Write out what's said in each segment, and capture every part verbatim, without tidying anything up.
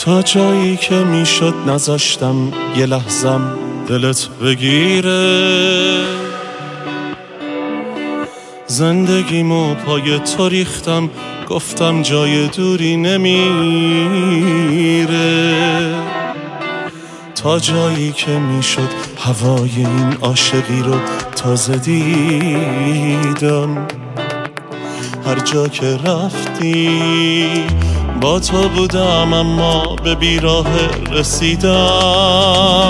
تا جایی که میشد نذاشتم یه لحظم دلت بگیره. زندگیمو پای تو ریختم، گفتم جای دوری نمیره. تا جایی که میشد هوای این عاشقی رو تازه دیدم. هر جا که رفتی با تو بودم، اما به بیراه رسیدم.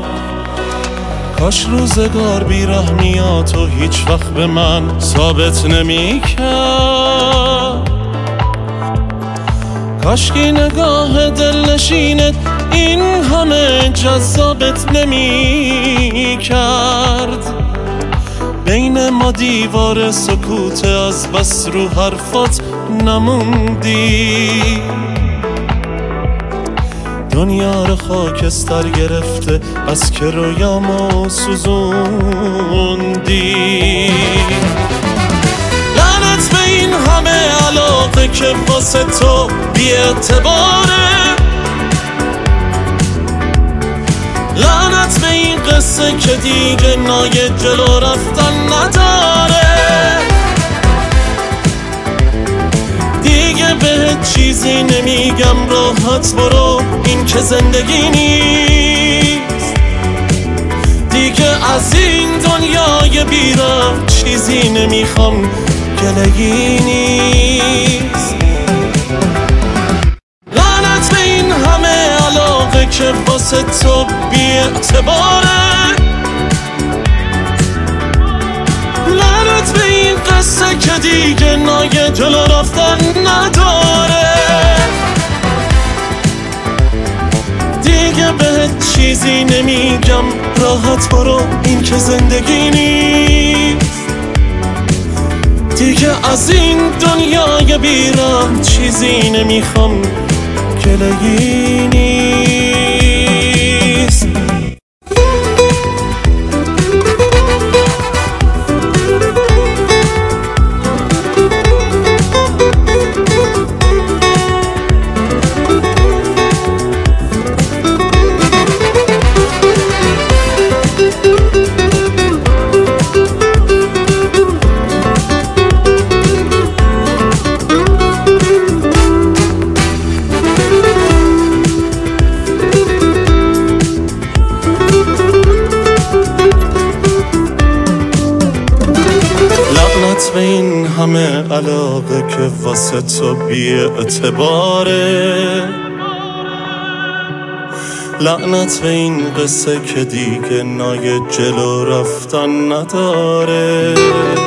کاش روزگار بیرحمیاتو هیچ وقت به من ثابت نمی کرد. کاش که نگاه دلنشینت این همه جذابت نمی کرد. بین ما دیوار سکوت، از بس رو حرفات نموندی. دنیا رو خاکستر گرفته، از که رویامو سوزوندی. لعنت به این همه علاقه که واسه تو بی اعتباره. لعنت به این قصه که دیگه نای جلو رفتن نداره. دیگه بهت چیزی نمیگم، راحت برو، این که زندگی نیست. دیگه از این دنیای بیرم چیزی نمیخوام، گلگی نیست. لعنت به این همه علاقه که واسه تو بی اعتباره. لعنت به این قصه که دیگه نای جلو رفتن نداره. دیگه بهت چیزی نمیگم، راحت برو، این که زندگی نیست. دیگه از این دنیای بیرم چیزی نمیخوام، گلگی نیست. به این همه علاقه که واسه تو بی اعتباره. لعنت به این قصه که دیگه نای جلو رفتن نداره.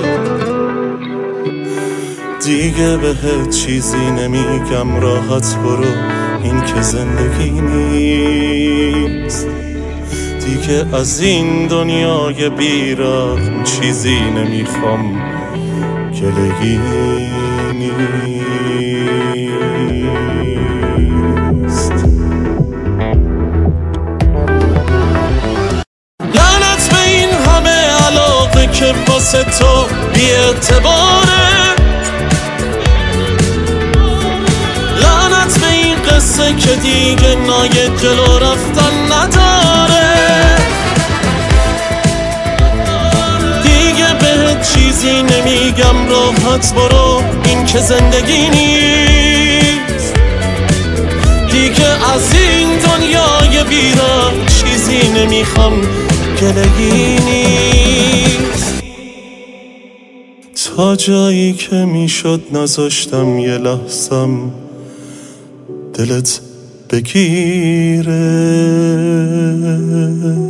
دیگه بهت چیزی نمیگم، راحت برو، این که زندگی نیست. دیگه از این دنیای بیرحم چیزی نمیخوام، گلگی نیست. لعنت به این همه علاقه که واسه تو بی اعتباره. لعنت به این قصه که دیگه نای جلو رفتن نداره. چیزی نمیگم، راحت برو، این که زندگی نیست. دیگه از این دنیای بیرم چیزی نمیخوام، گلگی نیست. تا جایی که میشد نذاشتم یه لحظم دلت بگیره.